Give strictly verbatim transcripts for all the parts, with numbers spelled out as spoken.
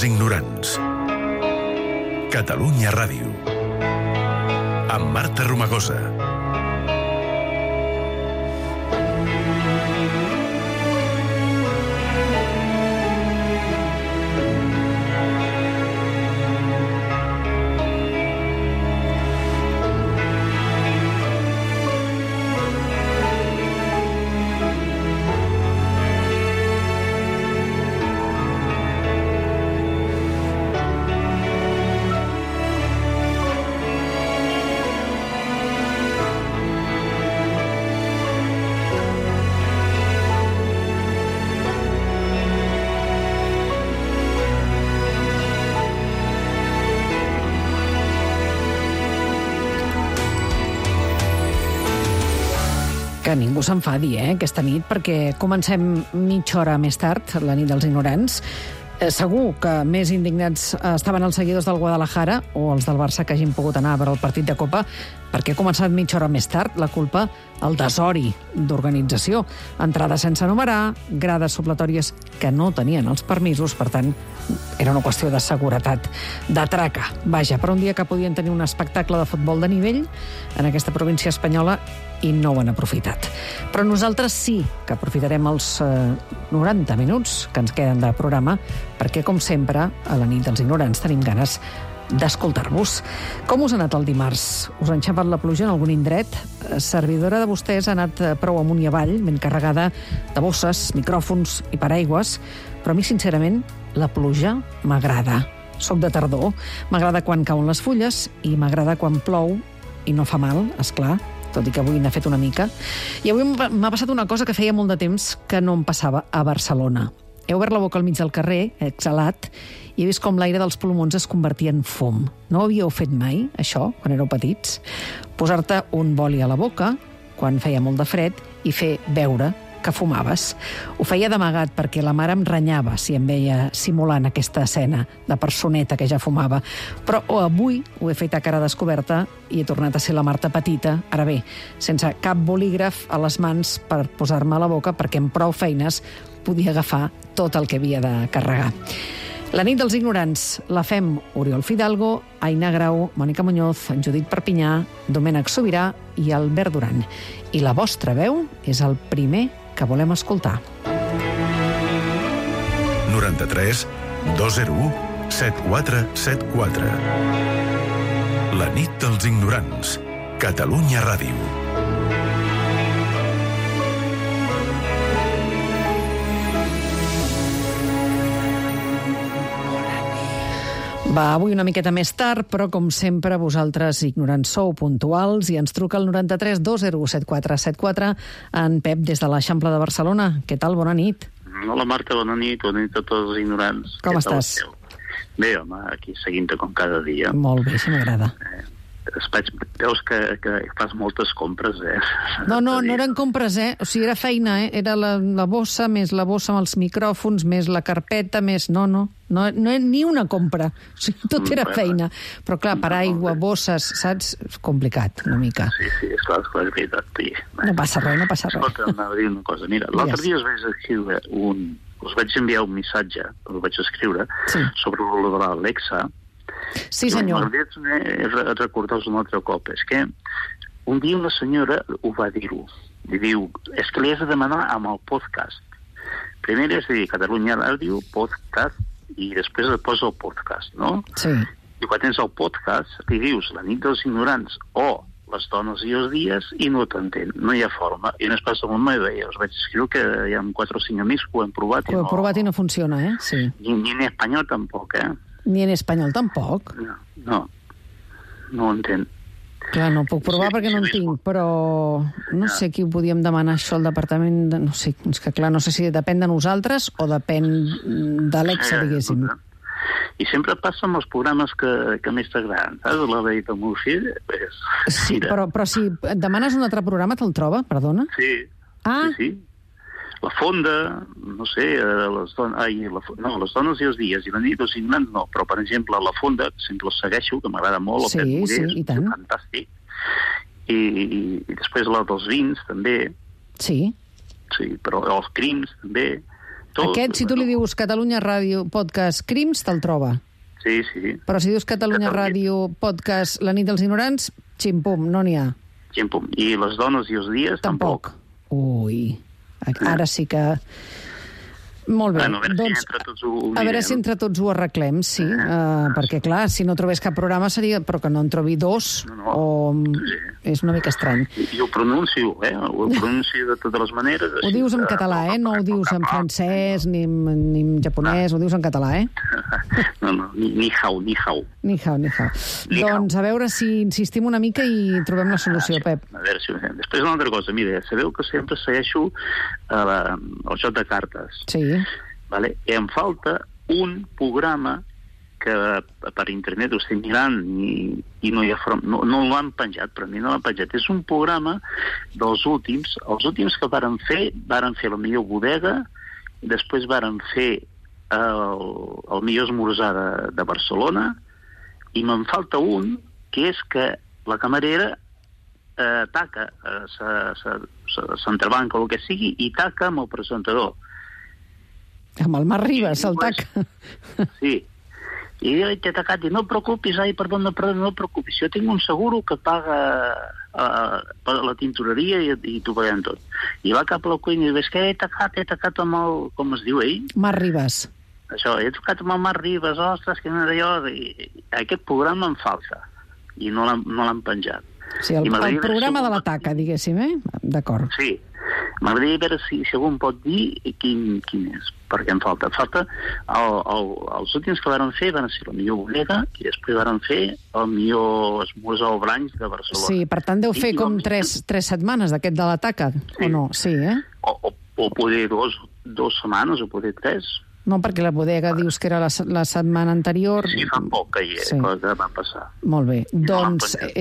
dels ignorants. Catalunya Ràdio. Amb Marta Romagosa. Que ningú s'enfadi, eh, aquesta nit, perquè comencem mitja hora més tard, la nit dels ignorants. Eh, segur que més indignats estaven els seguidors del Guadalajara o els del Barça que hagin pogut anar a veure el partit de Copa, perquè ha començat mitja hora més tard. La culpa, el desori d'organització. Entrades sense numerar, grades supletòries que no tenien els permisos, per tant, era una qüestió de seguretat, de traca. Vaja, per un dia que podien tenir un espectacle de futbol de nivell en aquesta província espanyola i no ho han aprofitat. Però nosaltres sí que aprofitarem els eh, noranta minuts que ens queden de programa, perquè, com sempre, a la nit dels ignorants tenim ganes d'escoltar-vos. Com us ha anat el dimarts? Us ha enxampat la pluja en algun indret? Servidora de vostès ha anat prou amunt i avall, ben carregada de bosses, micròfons i paraigües, però a mi, sincerament, la pluja m'agrada. Soc de tardor. M'agrada quan cauen les fulles i m'agrada quan plou i no fa mal, és clar, tot i que avui n'ha fet una mica. I avui m'ha passat una cosa que feia molt de temps que no em passava a Barcelona. He obert la boca al mig del carrer, he exhalat, i he vist com l'aire dels pulmons es convertia en fum. No ho havíeu fet mai, això, quan éreu petits? Posar-te un boli a la boca, quan feia molt de fred, i fer veure que fumaves. Ho feia d'amagat perquè la mare em renyava si em veia simulant aquesta escena de personeta que ja fumava. Però avui ho he fet a cara descoberta i he tornat a ser la Marta petita, ara bé, sense cap bolígraf a les mans per posar-me a la boca, perquè amb prou feines podia agafar tot el que havia de carregar. La nit dels ignorants la fem Oriol Fidalgo, Aina Grau, Mònica Muñoz, Judit Perpinyà, Domènec Sobirà i Albert Duran. I la vostra veu és el primer que volem escoltar. noranta-tres dos zero u set quatre set quatre. La nit dels ignorants. Catalunya Ràdio. Va, avui una miqueta més tard, però com sempre vosaltres ignorants sou puntuals i ens truca el noranta-tres dos zero u set quatre set quatre en Pep des de l'Eixample de Barcelona. Què tal? Bona nit. Hola Marta, bona nit, bona nit a tots els ignorants. Com estàs? Bé, home, aquí seguint-te com cada dia. Molt bé, això m'agrada. Eh, Vaig, veus que, que fas moltes compres, eh? No, no, no eren compres, eh? O sigui, era feina, eh? Era la, la bossa, més la bossa amb els micròfons, més la carpeta, més... No, no, no, no ni una compra. O sigui, tot era feina. Però, clar, paraigua, bosses, saps? És complicat, una mica. Sí, sí, és clar, és clar, és veritat. Sí. No passa res, no passa res. Escolta, anava a dir una cosa. Mira, l'altre dia us vaig escriure un... Us vaig enviar un missatge, us vaig escriure, sí, sobre l'Alexa. Sí, senyor. M'agradaria recordar-vos un altre cop. És que un dia una senyora ho va dir-ho. I diu, és que li has de demanar amb el podcast. Primer és dir Catalunya Ràdio, podcast, i després et posa el podcast, no? Sí. I quan tens el podcast, li dius La nit dels ignorants o Les dones i els dies i no t'entén. No hi ha forma. I no es passa molt mai bé. Us vaig escriure que hi ha quatre o cinc amics que ho hem provat. Ho heu provat i no funciona, eh? Sí. Ni, ni en espanyol tampoc, eh? Ni en espanyol tampoc? No, no, no ho entenc. Clar, no puc provar sí, perquè no en tinc, però no ja. sé qui ho podíem demanar això al departament, de... no sé, és que clar, no sé si depèn de nosaltres o depèn d'Alexa, sí, diguéssim. I sempre passa amb els programes que, que més t'agraden, saps? La veit del meu fill, pues, sí, però, però si et demanes un altre programa, te'l troba, perdona? Sí, ah. sí, sí. La Fonda, no sé, les dones, ai, la, no, les dones i els dies, i la nit dels ignorants no, però per exemple la Fonda, sempre el segueixo, que m'agrada molt, sí, el Pep Morés, sí, i tant. Fantàstic, I, i, i després la dels vins també, sí, sí, però els crims també, Tot, Aquest, si tu li dius Catalunya Ràdio Podcast Crims, te'l troba. Sí, sí. Però si dius Catalunya Catalunya. Ràdio Podcast La nit dels ignorants, ximpum, no n'hi ha. Ximpum. I les dones i els dies, tampoc. Tampoc. Ui, ara sí que... Molt bé. Bueno, a veure doncs, si entre tots ho mirem. A veure si entre tots ho arreglem, sí. Eh, Uh, perquè, clar, si no trobés cap programa seria... Però que no en trobi dos, No, no. o... Sí. És una mica estrany. I, i ho pronuncio, eh? Ho pronuncio de totes les maneres. Ho dius en català, eh? No ho dius en francès ni en, ni en japonès, ho dius en català, eh? No, no, ni, ni hao, ni hao. Ni hao, ni hao. Ni hao. Doncs a veure si insistim una mica i trobem la solució, Pep. A veure si ho fem. Després una altra cosa, mira, sabeu que sempre segueixo a la, el joc de cartes. Sí. Vale? I em falta un programa que per internet ho estic mirant i, i no, hi ha forma, no, no l'han penjat, per mi no l'han penjat. És un programa dels últims, els últims que varen fer, varen fer la millor bodega, i després varen fer el, el millor esmorzar de, de Barcelona, i me'n falta un, que és que la camarera eh, taca, eh, s'entrebanca o el que sigui, i taca amb el presentador. Amb el Marc Ribas, el tac. Sí. I ell t'ha tacat, i no preocupis, ai, perdona, perdona, no preocupis, jo tinc un seguro que paga uh, la tintoreria i, i t'ho paguem tot. I va cap a la cuina i diu, és que he tacat, he tacat amb el, com es diu ell? Marc Ribas. Això, he tocat amb el Marc Ribas, ostres, que no era jo, i, i aquest programa em falta, i no l'han no l'han penjat. Sí, el, el programa de la taca, diguéssim, eh? D'acord. Sí. M'agradaria veure si, si algú em pot dir quin, quin és, perquè em falta. Falta el, el, els últims que varen fer van ser la millor bodega i després varen fer el millor esmorzar al Branys de Barcelona. Sí, per tant deu fer I, com i, tres, tres setmanes d'aquest de la taca, Sí. o no? Sí, eh? O, o, o poder dos, dos setmanes, o poder tres. No, perquè la bodega dius que era la, la setmana anterior. Sí, fa poc que, hi, Sí. que va passar. Molt bé. No Doncs, l'han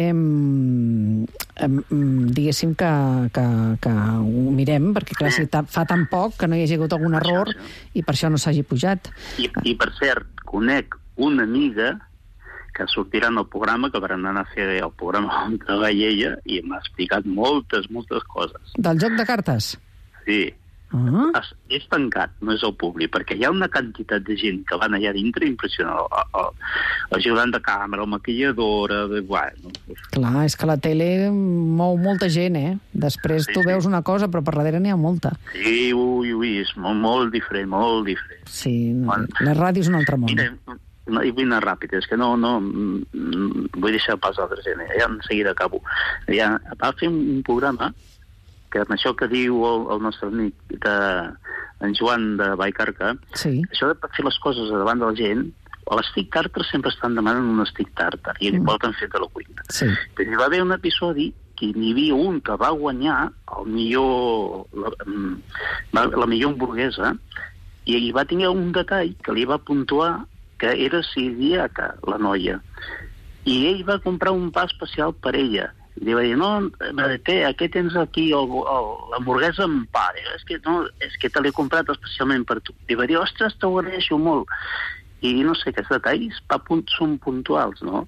em, em, diguéssim que, que, que ho mirem, perquè clar, si ta, fa tan poc que no hi hagi hagut algun error i per això no s'hagi pujat. I, I per cert, conec una amiga que sortirà en el programa, que van anar a fer el programa on treballa ella, i m'ha explicat moltes, moltes coses. Del joc de cartes? Sí. Ah. Es, és tancat, no és el públic, perquè hi ha una quantitat de gent que van allà dintre impressionant. El, el, el ajudant de càmera, la maquilladora... De, bueno, Clar, és que la tele mou molta gent, eh? Després Sí, tu sí. veus una cosa, però per darrere n'hi ha molta. sí, ui, ui, és molt, molt diferent, molt diferent. Sí, Bueno. la ràdio és un altre món. Mira, no, i vull anar ràpid, és que no, no mm, vull deixar pas a altra gent, ja en seguida acabo. Ja, va fer un, un programa que amb això que diu el, el nostre amic de, en Joan de Vallcarca, Sí. això de fer les coses davant de la gent, a l'Stick Tartar sempre estan demanant un Stick Tartar i li Mm. porten fet a la cuina. Sí. Però hi va haver un episodi que n'hi havia un que va guanyar el millor, la, mm, la, la millor hamburguesa i hi va tenir un detall que li va puntuar que era siriaca, la noia. I ell va comprar un pa especial per ella. I li va dir, no, té, aquí tens aquí el, el, l'hamburguesa amb pa. Diu, és que, no, és que te l'he comprat especialment per tu. Li va dir, ostres, t'ho agraeixo molt. I no sé, aquests detalls pa, punt, són puntuals, no?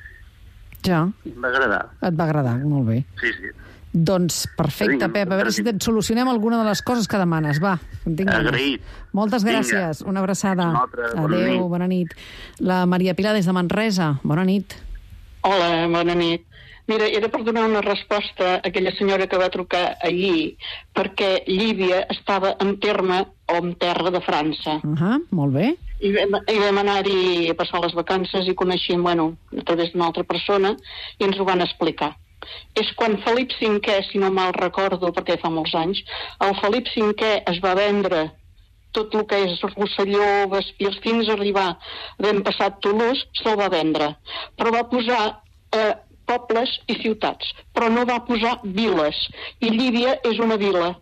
Ja, I em va agradar. et va agradar, molt bé. Sí, sí. Doncs perfecte, Vinga, Pep, a veure si et solucionem alguna de les coses que demanes. Va, en tinc ganes. Agraït. Moltes Vinga. gràcies, una abraçada. Una altra, bona Adéu, nit. bona nit. La Maria Pilar des de Manresa, bona nit. Hola, bona nit. Mira, era per donar una resposta a aquella senyora que va trucar ahir, perquè Llívia estava en terme o en terra de França. Uh -huh, molt bé. I vam, i vam anar-hi a passar les vacances i coneixíem, bueno, a través d'una altra persona, i ens ho van explicar. És quan Felip cinquè, si no mal recordo, perquè fa molts anys, el Felip cinquè es va vendre tot el que és Rosselló, Vespils, fins a arribar, vam passat Toulouse, se'l va vendre. Però va posar eh, pobles i ciutats, però no va posar viles. I Llívia és una vila.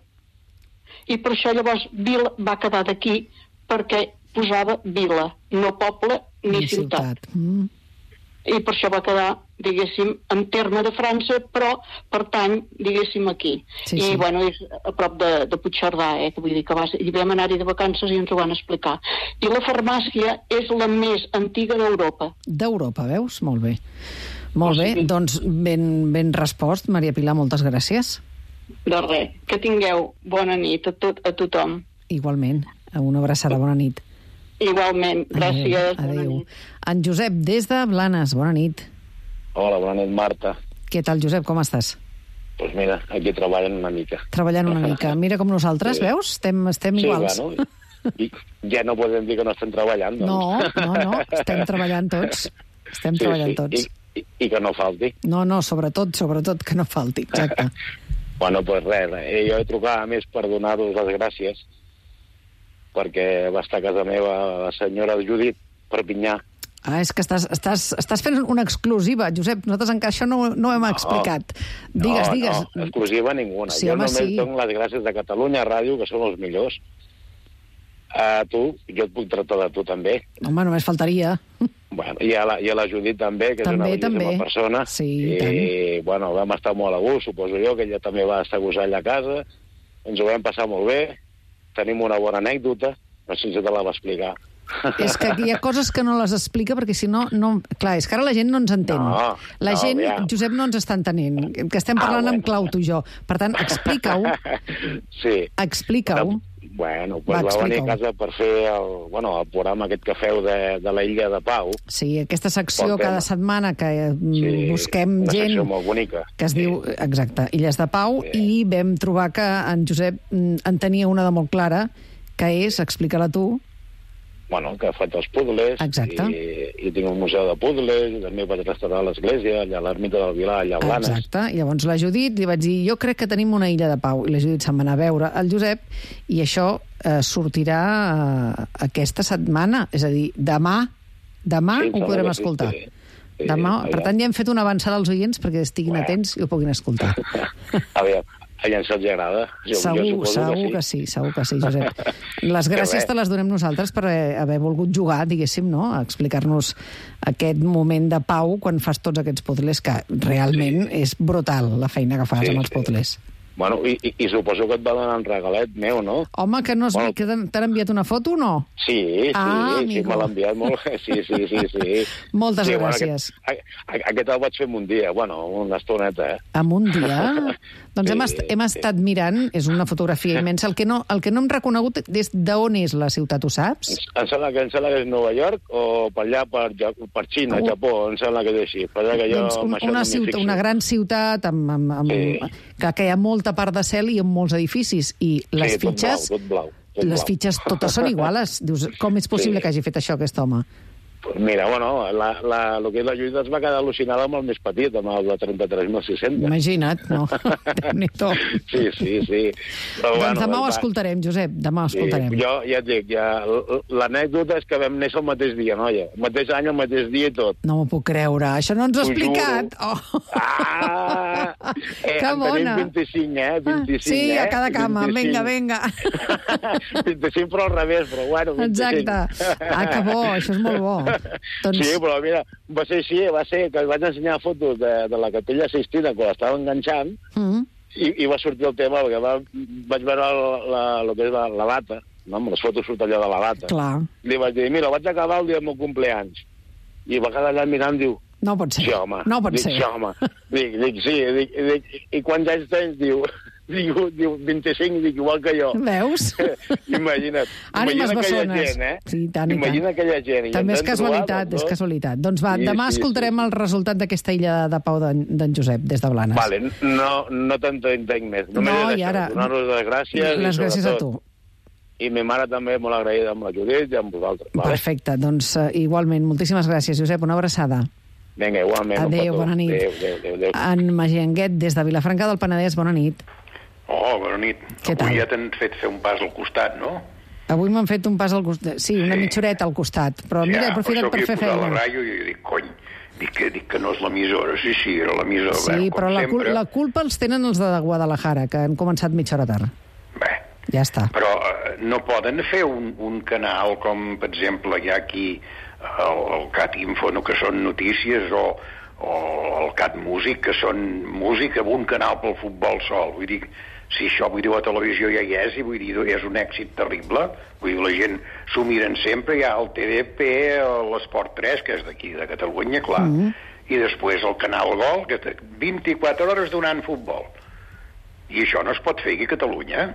I per això llavors vila va quedar d'aquí, perquè posava vila, no poble ni, Ni ciutat. ciutat. Mm. I per això va quedar, diguéssim, en terme de França, però pertany, diguéssim, aquí. Sí, I, sí. bueno, és a prop de, de Puigcerdà, eh, que vull dir que vas, hi vam anar-hi de vacances i ens ho van explicar. I la farmàcia és la més antiga d'Europa. D'Europa, veus? Molt bé. Molt bé, Sí. doncs ben, ben respost, Maria Pilar, moltes gràcies. De res. Que tingueu bona nit a, tot, a tothom. Igualment. Una abraçada, bona nit. Igualment, gràcies. Adéu. En Josep, des de Blanes, bona nit. Hola, bona nit, Marta. Què tal, Josep, com estàs? Doncs pues mira, aquí treballant una mica. Treballant una mica. Mira com nosaltres, sí. Veus? Estem, estem sí, iguals. Bueno, i ja no podem dir que no estem treballant, doncs. No, no, no, estem treballant tots. Estem sí, treballant sí. tots. I, i, I que no falti. No, no, sobretot, sobretot que no falti, exacte. Bueno, doncs pues res, eh, jo he trucat a més per donar-vos les gràcies perquè va estar a casa meva la senyora Judit Perpinyà. Ah, és que estàs, estàs, estàs fent una exclusiva, Josep. Nosaltres encara això no, no ho hem no, explicat. Digues, no, digues. No, exclusiva ninguna. Sí, jo home, només sí. dono les gràcies de Catalunya Ràdio, que són els millors. A tu, jo et puc tractar de tu també. Home, només faltaria. Bueno, i a la, i a la Judit també, que també, és una bellíssima persona. Sí, i, i bueno, vam estar molt a gust, suposo jo, que ella també va estar a gust allà a casa. Ens ho vam passar molt bé. Tenim una bona anècdota. No sé si te la va explicar. És que hi ha coses que no les explica perquè si no... no... Clar, és que ara la gent no ens entén. No, la no, gent, ja. Josep, no ens està entenent. Que estem parlant ah, bueno. amb clau, tu i jo. Per tant, explica-ho. Sí. Explica-ho. Bueno, pues va, va venir a casa per fer el, bueno, el programa aquest que feu de, de la Illa de Pau. Sí, aquesta secció Portem. cada setmana que sí, busquem una gent secció molt bonica. Que es sí. diu, exacte, Illes de Pau, sí. I vam trobar que en Josep en tenia una de molt clara, que és, explica-la tu. Bueno, que faig els púdles. Exacte. I, i tinc un museu de púdles, i també vaig restaurar l'església, allà a l'ermita del Vilar, allà a Blanes. Exacte. I llavors la Judit li vaig dir, jo crec que tenim una illa de Pau. I la Judit se'n va anar a veure el Josep, i això eh, sortirà eh, aquesta setmana. És a dir, demà, demà sí, ho podrem escoltar. Sí, sí, demà, per tant, ja hem fet una avançada als oients perquè estiguin bueno. atents i ho puguin escoltar. Aviam. A ells els agrada. Jo, segur, jo segur que sí. que sí, segur que sí, Josep. Les gràcies te les donem nosaltres per haver volgut jugar, diguéssim, no?, a explicar-nos aquest moment de pau quan fas tots aquests puzzles, que realment sí. és brutal la feina que fas sí, amb els sí. puzzles. Bueno, i, i, i suposo que et va donar un regalet meu, no? Home, que no has bueno. que t'han enviat una foto o no? Sí, sí, ah, sí, me l'ha enviat molt. Sí, sí, sí, sí. Moltes sí, gràcies. Bueno, aquest, aquest el vaig fer en un dia, bueno, una estoneta, eh? En un dia? Doncs sí, hem, est hem estat sí. mirant, és una fotografia immensa. El que no, el que no hem reconegut és d'on és la ciutat, ho saps? Em sembla que, em sembla que és Nova York o per allà, per, per Xina, uh. Japó, em sembla que és així. Per allà que jo, doncs un, una, ciutat, una gran ciutat amb, amb, amb, sí. que, que hi ha molta part de cel i amb molts edificis. I les sí, fitxes, tot blau, tot blau, tot les blau. fitxes totes són iguales. Dius, com és possible sí. que hagi fet això aquest home? Pues mira, bueno, la, la, el que és la Judit es va quedar al·lucinada amb el més petit, amb el de trenta-tres mil sis-cents. Imagina't, no? Déu-n'hi-do. Sí, sí, sí. Però, doncs bueno, demà ho va... escoltarem, Josep, demà ho escoltarem. Sí, jo ja et dic, ja, l'anècdota és que vam néixer el mateix dia, noia. El mateix any, el mateix dia i tot. No m'ho puc creure, això no ens ho has explicat. Oh. Ah! Eh, que bona. Tenim vint-i-cinc, eh? vint-i-cinc, sí, eh? a cada cama, vinga, vinga. vint-i-cinc però al revés, però bueno, vint-i-cinc. Exacte. Ah, que bo, això és molt bo. Doncs... Sí, però mira, va ser així, va ser que vaig ensenyar fotos de, de la Capella Sistina quan l'estava enganxant mm. i, i va sortir el tema, perquè va, vaig veure la, la, el que és la, la data, no? Amb les fotos surt allò de la data. Clar. Li vaig dir, mira, vaig acabar el dia del meu compleanys. I va quedar allà mirant, diu... No pot ser. Sí, home. No pot dic, ser. Sí, home. Dic, dic, sí, dic, dic, i quants anys tens? Diu... Diu, diu vint-i-cinc, dic, igual que jo. Veus? Imagina't. Ànimes imagina bessones. Gent, eh? Sí, tant i Imagina tant. aquella gent. També és casualitat, trobat, és casualitat. Doncs va, sí, demà sí, escoltarem sí. el resultat d'aquesta illa de Pau d'en Josep, des de Blanes. Vale, no, no t'entenc més. Només no, i ara... Donar-vos les gràcies. Les gràcies a tu. I ma mare també molt agraïda amb la Judit i amb vosaltres. Vale? Perfecte, doncs uh, igualment, moltíssimes gràcies, Josep, una abraçada. Vinga, igualment. Adéu, bona nit. Adéu, adéu, adéu, adéu. En Magianguet, des de Vilafranca del Penedès, bona nit. Oh, bona nit. Què tal? Avui ja t'han fet fer un pas al costat, no? Avui m'han fet un pas al costat. Sí, una sí. mitjoreta al costat. Però mira, he aprofitat per fer feina. Ja, per això havia posat la ràdio i dic, cony, dic que, dic que no és l'emissora. Sí, sí, era l'emissora. Sí, Bé, però la, sempre... la culpa els tenen els de Guadalajara, que han començat mitja hora tard. Bé. Ja està. Però eh, no poden fer un, un canal com, per exemple, hi ha aquí el, el Cat Info, no, que són notícies, o, o el Cat Músic, que són música amb un canal pel futbol sol. Vull dir, si això, vull dir, a la televisió ja hi és, i vull dir, és un èxit terrible, vull dir, la gent s'ho miren sempre, hi ha el T D P, l'Esport tres, que és d'aquí, de Catalunya, clar, mm -hmm. i després el Canal Gol, que vint-i-quatre hores donant futbol. I això no es pot fer aquí a Catalunya.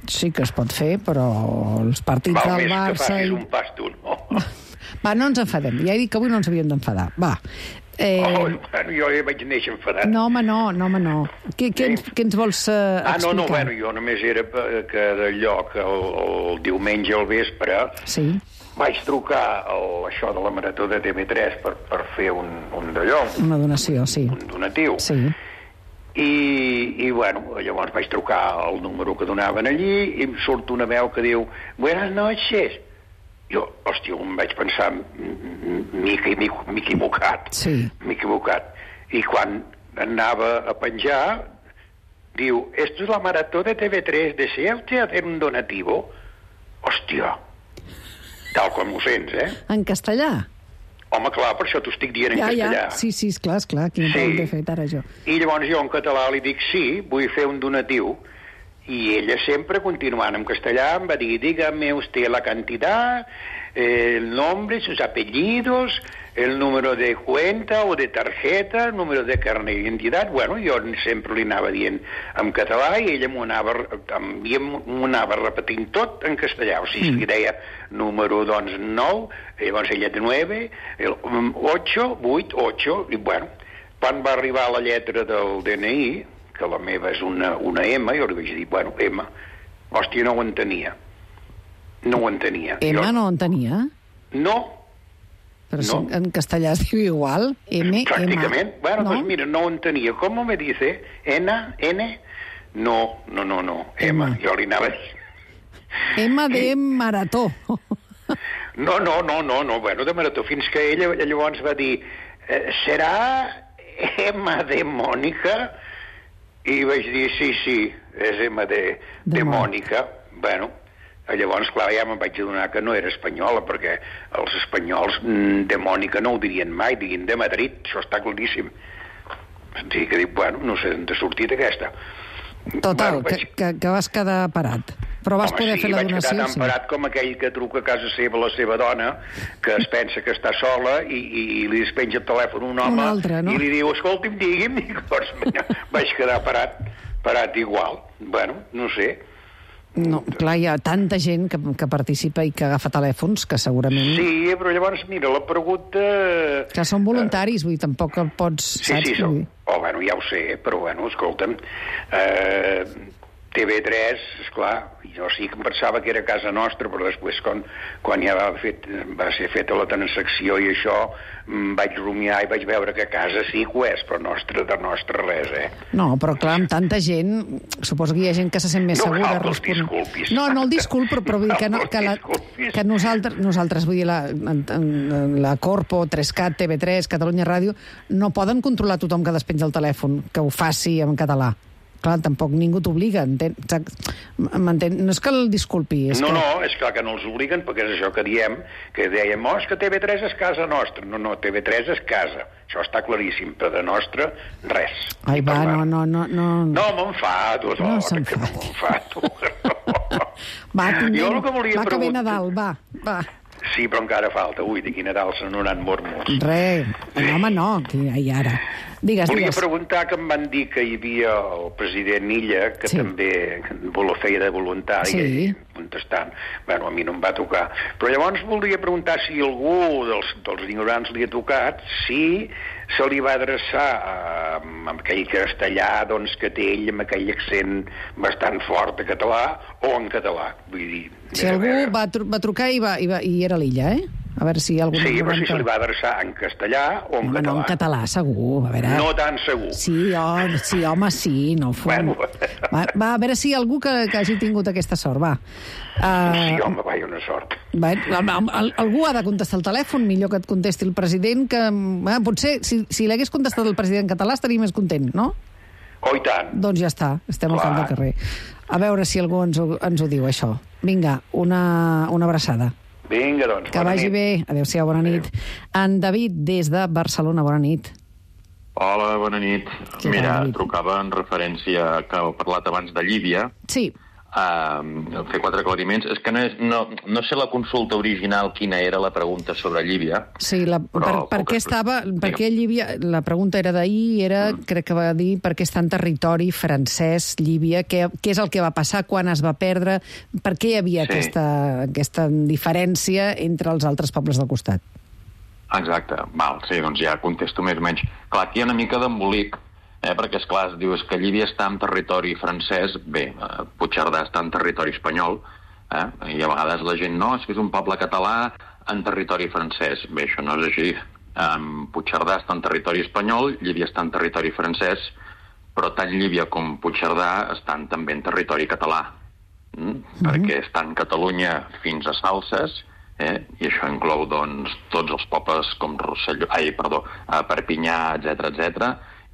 Sí que es pot fer, però els partits Val del més Barça... que facis i... un pas tu, no? Va, no ens enfadem. Ja he dit que avui no ens havíem d'enfadar. Va. Eh... Oh, bueno, jo ja vaig néixer enfadat. No, home, no, no, home, no. Què, què, ens, què ens vols uh, explicar? Ah, no, no, bueno, jo només era que d'allò que el, el diumenge al vespre sí. vaig trucar el, això de la Marató de T V tres per, per fer un, un d'allò. Una donació, sí. Un donatiu. Sí. I, i, bueno, llavors vaig trucar el número que donaven allí i em surt una veu que diu «Buenas noches». Jo, hòstia, em vaig pensar m'he equivocat. Sí. M'he equivocat. I quan anava a penjar, diu «Esto es la marató de T V tres, ¿desea usted hacer un donativo?» Hòstia, tal com ho sents, eh? En castellà? Home, clar, per això t'ho estic dient en ja, castellà. Ja, sí, sí, esclar, esclar, quin sí. He fet ara jo. I llavors jo en català li dic sí, vull fer un donatiu, i ella sempre, continuant en castellà, em va dir dígame usted la cantidad, el nombre, sus apellidos, el número de cuenta o de tarjeta, el número de carnet d'identitat. Bueno, jo sempre li anava dient en català i ella m'ho anava, m'ho anava repetint tot en castellà. O sigui, mm. si deia número, doncs, nou, llavors ella de nueve, el ocho, vuit, ocho, i bueno, quan va arribar la lletra del D N I, que la meva és una, una M, jo li vaig dir, bueno, M, hòstia, no ho entenia. No ho entenia. M jo... no ho entenia? No. Però no. Si en castellà es diu igual, M, Pràcticament. M. Bueno, no? Pues mira, no ho entenia. Com me dice? N, N? No, no, no, no. M. M. Jo li anava a dir. M de marató. No, no, no, no, no. Bueno, de marató. Fins que ella llavors va dir eh, serà M de Mònica? I vaig dir, sí, sí, és M de, de, de Mònica. Bueno, llavors, clar, ja me'n vaig adonar que no era espanyola, perquè els espanyols de Mònica no ho dirien mai, dirien de Madrid, això està claríssim. O sigui que dic, bueno, no sé d'on t'ha sortit aquesta. Total, bueno, vaig... que, que, que vas quedar parat. Però vas Home, poder sí, fer la donació? donació? Sí, vaig quedar tan parat com aquell que truca a casa seva la seva dona, que es pensa que està sola i, i, i li despenja el telèfon un home un altre, no? I li diu, escolti'm, digui'm, i llavors vaig quedar parat, parat igual. Bueno, no sé. No, clar, hi ha tanta gent que, que participa i que agafa telèfons, que segurament... Sí, però llavors, mira, la pregunta... Que són voluntaris, vull dir, tampoc el pots... Sí, saps? sí, som... oh, bueno, ja ho sé, però, bueno, escolta'm, eh, T V tres, esclar, jo sí que em pensava que era casa nostra, però després, quan, quan ja va, fet, va ser feta la transacció i això, vaig rumiar i vaig veure que casa sí que ho és, però nostra, de nostra res, eh? No, però clar, amb tanta gent, suposo que hi ha gent que se sent més no, segura. No, no, disculpis. No, no el disculp, però, però vull dir que, no, que, la, que nosaltres, nosaltres, vull dir, la, la Corpo, tres cat, T V tres, Catalunya Ràdio, no poden controlar tothom que despenja el telèfon, que ho faci en català. Clar, tampoc ningú t'obliga, m'entén? No és que el disculpi, és no, que... No, és clar que no els obliguen, perquè és això que diem, que dèiem, oh, és que T V tres és casa nostra. No, no, T V tres és casa. Això està claríssim, però de nostra, res. Ai, va, no, no, no... No, no m'enfado, no que no m'enfado. Va, tinguem, jo el que volia va, que ve Nadal, va, va. Sí, però encara falta. Ui, d'aquí Nadal se n'hauran mort molts. Res, no, home, no, i ara... Digues, Volia digues. preguntar que em van dir que hi havia el president Illa, que sí. també lo feia de voluntari, sí. contestant. Bueno, a mi no em va tocar. Però llavors volia preguntar si algú dels, dels ignorants li ha tocat, si se li va adreçar amb, amb aquell castellà doncs, que té ell, amb aquell accent bastant fort de català, o en català. Vull dir, si algú va, tru va trucar i, va, i, va, i era l'Illa, eh? A veure si hi ha algun... Sí, però si se li va adreçar en castellà o en home, català. No, en català, segur. A veure... No tan segur. Sí, oh, sí home, sí, no ho bueno. va, va, a veure si hi ha algú que, que hagi tingut aquesta sort, va. Uh, sí, home, va, una sort. Va, algú ha de contestar el telèfon, millor que et contesti el president, que eh, potser, si, si l'hagués contestat el president en català, estaria més content, no? Oh, i tant. Doncs ja està, estem Clar. Al camp del carrer. A veure si algú ens ho, ens ho diu, això. Vinga, una, una abraçada. Vinga, doncs, que vagi nit. Bé. Adéu-siau, bona nit. Adéu. En David, des de Barcelona, bona nit. Hola, bona nit. Què Mira, David? Trucava en referència que heu parlat abans de Llívia. Sí. Uh, fer quatre aclariments. És que no, és, no, no sé la consulta original quina era la pregunta sobre Llívia. Sí, la, per, per què estava... Per què Llívia... La pregunta era d'ahir, era, mm. crec que va dir, per què està en territori francès, Llívia, què, què és el que va passar, quan es va perdre, per què hi havia sí. aquesta, aquesta diferència entre els altres pobles del costat? Exacte. Val, sí, doncs ja contesto més o menys. Clar, aquí hi ha una mica d'embolic, Eh, perquè, esclar, es diu és que Llívia està en territori francès, bé, eh, Puigcerdà està en territori espanyol, eh, i a vegades la gent, no, és que és un poble català en territori francès. Bé, això no és així. Eh, Puigcerdà està en territori espanyol, Llívia està en territori francès, però tant Llívia com Puigcerdà estan també en territori català, mm? Mm-hmm. perquè estan a Catalunya fins a Salses, eh, i això inclou, doncs, tots els pobles com Rosselló, ai, perdó, eh, Perpinyà, etcètera, etcètera,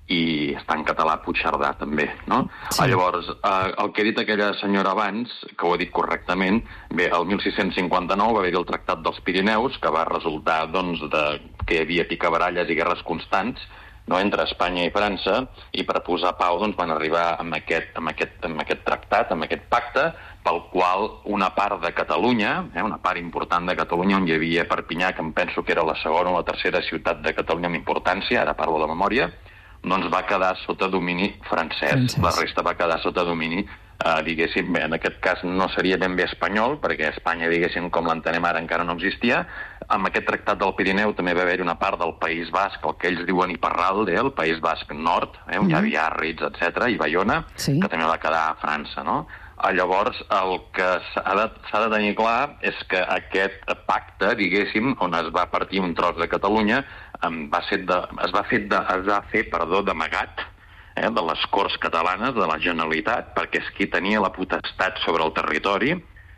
i està en català Puigcerdà, també, no? Sí. Llavors, eh, el que ha dit aquella senyora abans, que ho ha dit correctament, bé, el mil sis-cents cinquanta-nou va haver-hi el Tractat dels Pirineus, que va resultar, doncs, de, que hi havia picabaralles i guerres constants, no, entre Espanya i França, i per posar pau, doncs, van arribar amb aquest, amb aquest, amb aquest tractat, amb aquest pacte, pel qual una part de Catalunya, eh, una part important de Catalunya, on hi havia Perpinyà, que em penso que era la segona o la tercera ciutat de Catalunya amb importància, ara parlo de memòria, doncs va quedar sota domini francès. francès. La resta va quedar sota domini, eh, diguéssim, bé, en aquest cas no seria ben bé espanyol, perquè Espanya, diguéssim, com l'entenem ara, encara no existia. Amb aquest tractat del Pirineu també va haver-hi una part del País Basc, el que ells diuen Iparralde, el País Basc Nord, eh, on mm-hmm. hi havia Arritz, etcètera, i Baiona, sí. que també va quedar a França, no? Llavors, el que s'ha de, s'ha de tenir clar és que aquest pacte, diguéssim, on es va partir un tros de Catalunya, va ser de, es va fer, de, es va fer perdó, d'amagat eh, de les Corts Catalanes, de la Generalitat, perquè és qui tenia la potestat sobre el territori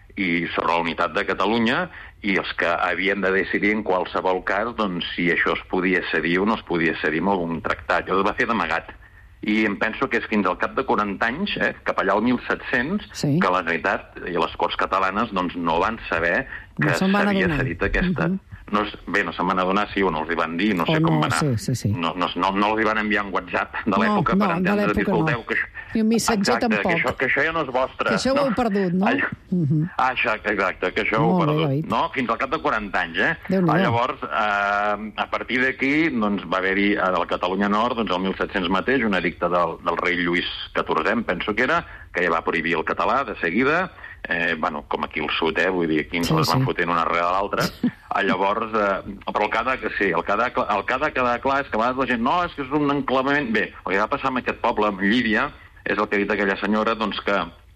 i sobre la unitat de Catalunya, i els que havien de decidir en qualsevol cas doncs, si això es podia cedir o no es podia cedir amb algun tractat. Això es va fer d'amagat. I em penso que és fins al cap de quaranta anys, eh, cap allà al mil set-cents, sí. que la Generalitat i les Corts Catalanes doncs, no van saber que no s'havia cedit aquesta... Uh-huh. No, bé, no se'n van adonar, sí, o no els hi van dir, no sé o com no, va anar. Sí, sí, sí. No, no, no, no els hi van enviar un WhatsApp de l'època no, per no, entendre, disculteu, no. que això... I un missatge exacte, tampoc. Que això, que això ja no és vostre. Que això no? Ho heu perdut, no? Ah, uh-huh. ah exacte, que això ho heu perdut. Bé, no, fins al cap de quaranta anys, eh? Ah, llavors, eh, a partir d'aquí, doncs, va haver-hi a la Catalunya Nord, doncs, el mil set-cents mateix, un edicte del, del rei Lluís catorzè, penso que era, que ja va prohibir el català de seguida, eh, bueno, com aquí al sud, eh, vull dir, aquí ens sí, les van sí. fotent una rere l'altra. Llavors, eh, però el que ha de, sí, el que ha de, el que ha de quedar clar és que a vegades la gent, no, és que és un enclavament... Bé, el que va passar amb aquest poble, amb Llívia, és el que ha dit aquella senyora, doncs que,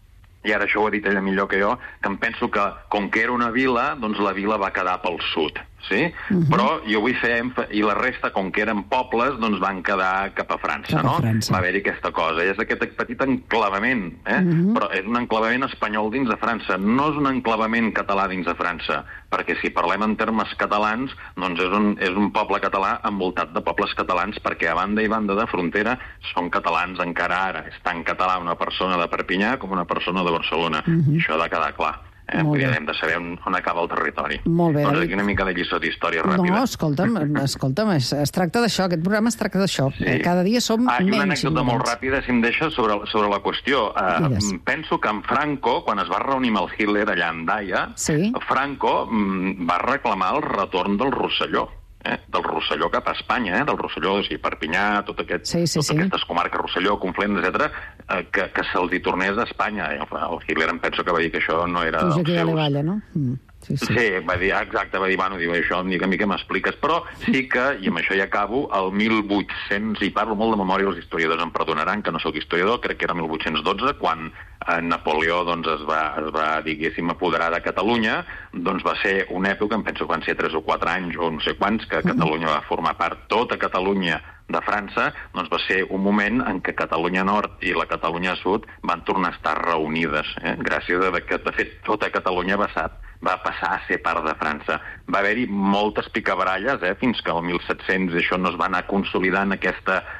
i ara això ho ha dit ella millor que jo, que em penso que, com que era una vila, doncs la vila va quedar pel sud, sí? Uh-huh. Però jo vull fer èmfasi, i la resta, com que eren pobles, doncs van quedar cap a França, cap a no? França. Va haver-hi aquesta cosa, i és aquest petit enclavament, eh? Uh-huh. Però és un enclavament espanyol dins de França, no és un enclavament català dins de França, perquè si parlem en termes catalans, doncs és un, és un poble català envoltat de pobles catalans, perquè a banda i banda de frontera són catalans encara ara. És tan català una persona de Perpinyà com una persona de Barcelona. Uh-huh. Això ha de quedar clar. Eh? Vull dir, hem de saber on, on acaba el territori. Molt bé. Doncs aquí una mica de lliçó d'història ràpida. No, escolta'm, escolta'm es, es tracta d'això, aquest programa es tracta d'això. Sí. Cada dia som ah, menys. Una anècdota molt ràpida, si em deixa, sobre, sobre la qüestió. Uh, penso que en Franco, quan es va reunir amb el Hitler allà a Andaia, sí. Franco mm, va reclamar el retorn del Rosselló. Eh, del Rosselló cap a Espanya, eh, del Rosselló, o sigui, Perpinyà, tot aquest, sí, sí, totes sí. aquestes comarques, Rosselló, Conflent, etcètera, eh, que, que se'ls hi tornés a Espanya. El, el Hitler em penso que va dir que això no era dels seus. Valla, no? Mm. Sí, sí. sí, va dir, exacte, va dir, bueno, diu, això, ni que, ni que m'expliques, però sí que, i amb això ja acabo, el mil vuit-cents, i parlo molt de memòria, els historiadors em perdonaran, que no sóc historiador, crec que era mil vuit-cents dotze, quan eh, Napoleó doncs, es va, es va diguéssim, apoderar de Catalunya, doncs va ser una època, em penso que van ser tres o quatre anys, o no sé quants, que Catalunya va formar part, tota Catalunya de França, doncs va ser un moment en què Catalunya Nord i la Catalunya Sud van tornar a estar reunides, eh? gràcies a que, de fet, tota Catalunya va ser va passar a ser part de França. Va haver-hi moltes picabaralles, eh, fins que el mil set-cents això no es va anar consolidant aquesta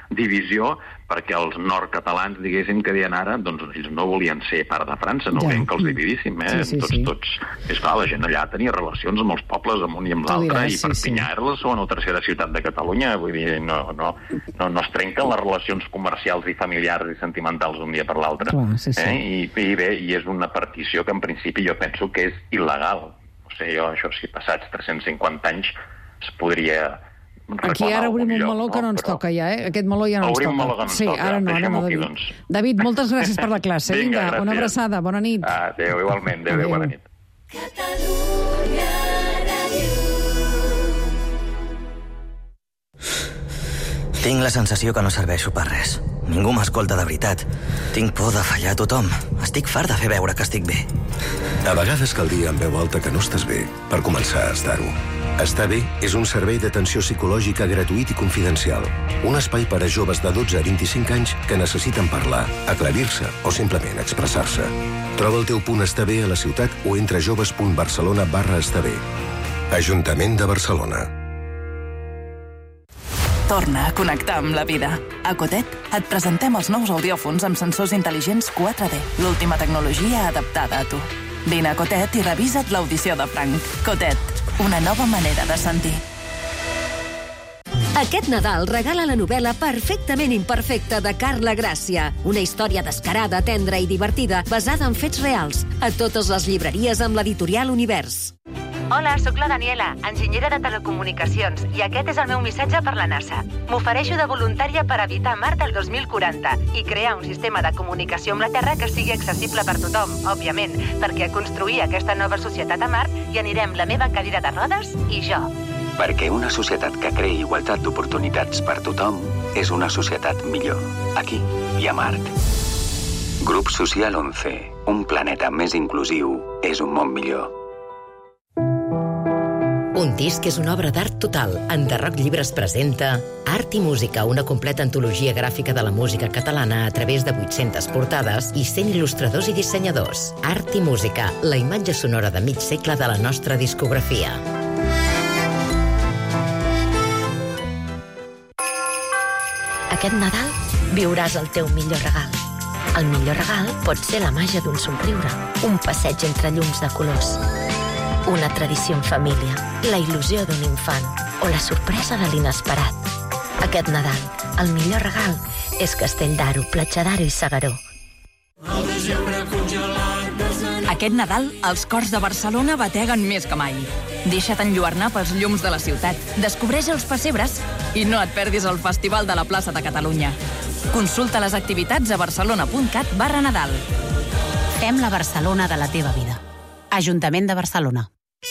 divisió, perquè els nord-catalans, diguéssim, que deien ara, doncs ells no volien ser part de França, no Ja. volien que els dividíssim, eh? Sí, sí, tots, sí. tots. És clar, la gent allà tenia relacions amb els pobles, amb un i amb Tu l'altre, diràs, i sí, Perpinyà sí. era la segona o tercera ciutat de Catalunya, vull dir, no, no, no, no es trenquen les relacions comercials i familiars i sentimentals d'un dia per l'altre. Clar, sí, sí. Eh? I, I bé, i és una partició que en principi jo penso que és il·legal. O sigui, jo, això, si passats tres-cents cinquanta anys es podria Aquí ara obrim un meló que no ens toca ja, eh? Aquest meló ja no ens toca. Obrim un meló que no ens sí, toca. ara no, ara Deixem-ho no, aquí, David. doncs. David, moltes gràcies per la classe. Vinga, Vinga, gràcies. una abraçada, bona nit. Adéu, igualment. Adéu, adéu, bona nit. Catalunya Ràdio. Tinc la sensació que no serveixo per res. Ningú m'escolta de veritat. Tinc por de fallar a tothom. Estic fart de fer veure que estic bé. A vegades cal dir en veu alta que no estàs bé, per començar a estar-ho. Estar bé és un servei d'atenció psicològica gratuït i confidencial. Un espai per a joves de dotze a vint-i-cinc anys que necessiten parlar, aclarir-se o simplement expressar-se. Troba el teu punt estar bé a la ciutat o entra a joves punt barcelona barra estar bé. Ajuntament de Barcelona. Torna a connectar amb la vida. A Cotet et presentem els nous audiòfons amb sensors intel·ligents quatre D, l'última tecnologia adaptada a tu. Vine a Cotet i revisa't l'audició de Frank. Cotet, una nova manera de sentir. Aquest Nadal regala la novel·la Perfectament imperfecta de Carla Gràcia. Una història descarada, tendra i divertida basada en fets reals. A totes les llibreries amb l'editorial Univers. Hola, sóc la Daniela, enginyera de telecomunicacions, i aquest és el meu missatge per la NASA. M'ofereixo de voluntària per evitar Mart el dos mil quaranta i crear un sistema de comunicació amb la Terra que sigui accessible per tothom, òbviament, perquè a construir aquesta nova societat a Mart hi anirem la meva cadira de rodes i jo. Perquè una societat que creï igualtat d'oportunitats per tothom és una societat millor, aquí i a Mart. Grup Social onze. Un planeta més inclusiu és un món millor. Un disc és una obra d'art total. Enderroc Llibres presenta Art i Música, una completa antologia gràfica de la música catalana a través de vuit-centes portades i cent il·lustradors i dissenyadors. Art i Música, la imatge sonora de mig segle de la nostra discografia. Aquest Nadal viuràs el teu millor regal. El millor regal pot ser la màgia d'un somriure, un passeig entre llums de colors, una tradició en família, la il·lusió d'un infant o la sorpresa de l'inesperat. Aquest Nadal, el millor regal és Castell d'Aro, Platja d'Aro i Segaró. Aquest Nadal, els cors de Barcelona bateguen més que mai. Deixa't enlluernar pels llums de la ciutat, descobreix els pessebres i no et perdis el Festival de la Plaça de Catalunya. Consulta les activitats a barcelona punt cat barra Nadal. Fem la Barcelona de la teva vida. Ajuntament de Barcelona.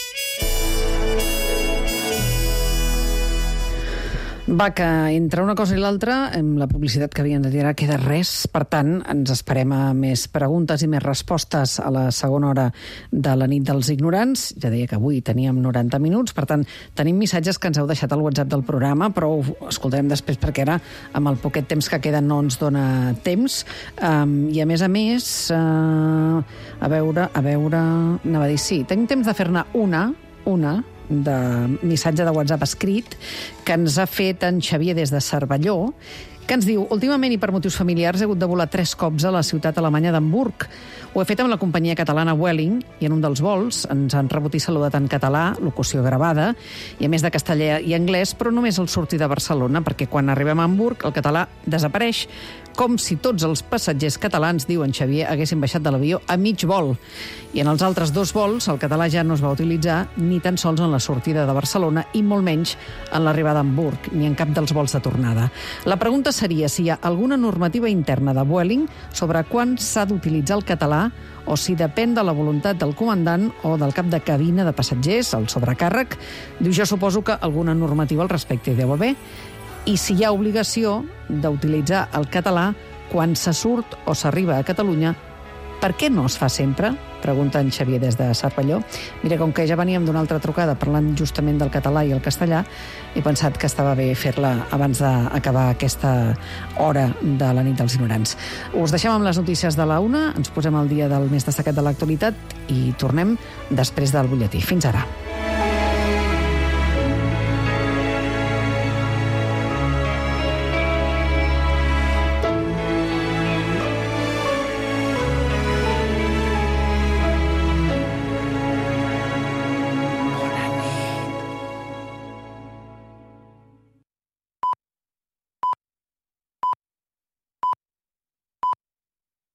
Va, que entre una cosa i l'altra, amb la publicitat que havien de tirar queda res. Per tant, ens esperem a més preguntes i més respostes a la segona hora de la nit dels ignorants. Ja deia que avui teníem noranta minuts, per tant, tenim missatges que ens heu deixat al WhatsApp del programa, però ho escoltarem després perquè ara, amb el poquet temps que queda, no ens dona temps. Um, I a més a més, uh, a veure, a veure... Anava a dir, sí, tenim temps de fer-ne una, una, de missatge de WhatsApp escrit que ens ha fet en Xavier des de Cervelló, que ens diu: últimament i per motius familiars he hagut de volar tres cops a la ciutat alemanya d'Hamburg. Ho he fet amb la companyia catalana Vueling i en un dels vols ens han rebut i saludat en català, locució gravada, i a més de castellà i anglès, però només al sortir de Barcelona, perquè quan arribem a Hamburg el català desapareix, com si tots els passatgers catalans, diu en Xavier, haguessin baixat de l'avió a mig vol. I en els altres dos vols el català ja no es va utilitzar ni tan sols en la sortida de Barcelona i molt menys en l'arribada a Hamburg, ni en cap dels vols de tornada. La pregunta seria si hi ha alguna normativa interna de Vueling sobre quan s'ha d'utilitzar el català o si depèn de la voluntat del comandant o del cap de cabina de passatgers, el sobrecàrrec. Diu, jo suposo que alguna normativa al respecte hi deu haver. I si hi ha obligació d'utilitzar el català quan se surt o s'arriba a Catalunya, per què no es fa sempre? Pregunta en Xavier des de Cervelló. Mira, com que ja veníem d'una altra trucada parlant justament del català i el castellà, he pensat que estava bé fer-la abans d'acabar aquesta hora de la nit dels ignorants. Us deixem amb les notícies de la una, ens posem al dia del més destacat de l'actualitat i tornem després del butlletí. Fins ara.